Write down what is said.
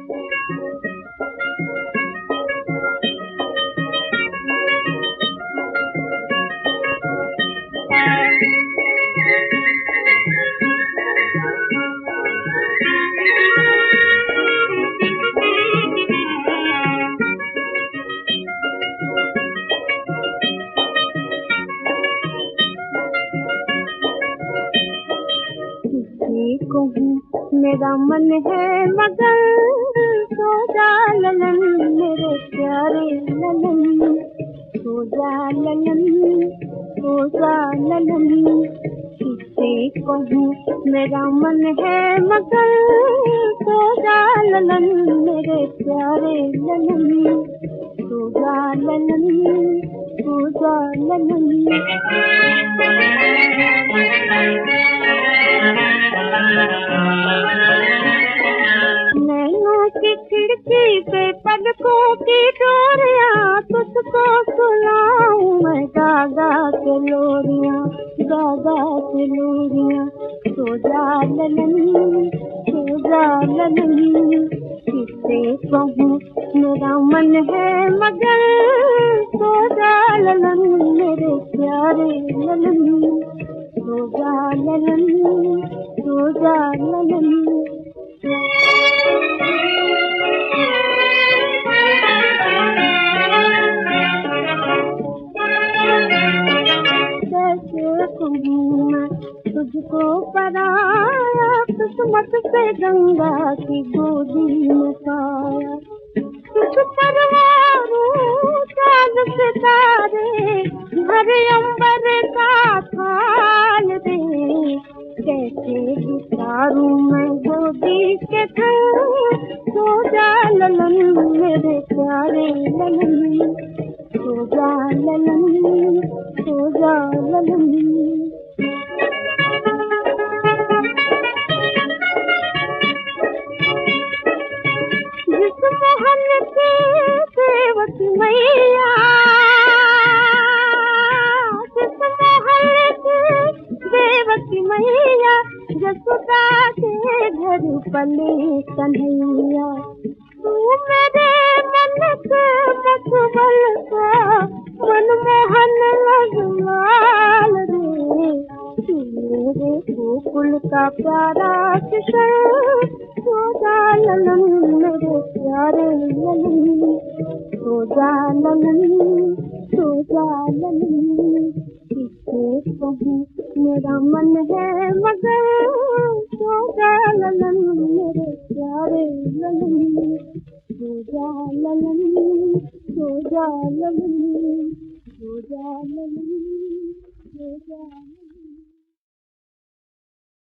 कहूँ मेरा मन है मगर सो जा ललन मेरे प्यारे ललन, सो जा ललन, सो जा ललन। किसे कहूँ मेरा मन है मगर सो जा ललन मेरे प्यारे ललन, सो जा ललन, सो जा ललन। नैनों की खिड़की पे पलकों की डोरियां तुझको सुनाऊं मैं गागा के लोरियां, गागा के लोरियां। सो जा ललन, सो जा ललन। किसे कहूँ मेरा मन है मगर सो जा ललन मेरे प्यारे ललन, सो जा ललन, सो जा ललन। कैसे कहूँ मैं तुझको पराया, किस्मत से गंगा की गोदी में पाया। तुझ परवारों चांद सितारे भरे अंबर का थाल दे, कैसे बितारूं मैं गोदी के थन। सो जा ललन मेरे प्यारे ललन, सो जा ललन, सो जा ललन। जिस मोहन की सेवक मैया, जिस मोहन की सेवक मैया, जसुदा के घर पले कन्हैया। तू मेरे मन के मखमल का मनमोहन लगवाल रे, तू मेरे गोकुल का प्यारा किशन। सो जा ललन मेरे प्यारे ललन, सो जा ललन, सो जा ललन। किसे कहूँ मेरा मन है मगर सो जा ललन मेरे प्यारे ललन, सो जा ललन, सो जा ललन, सो जा ललन।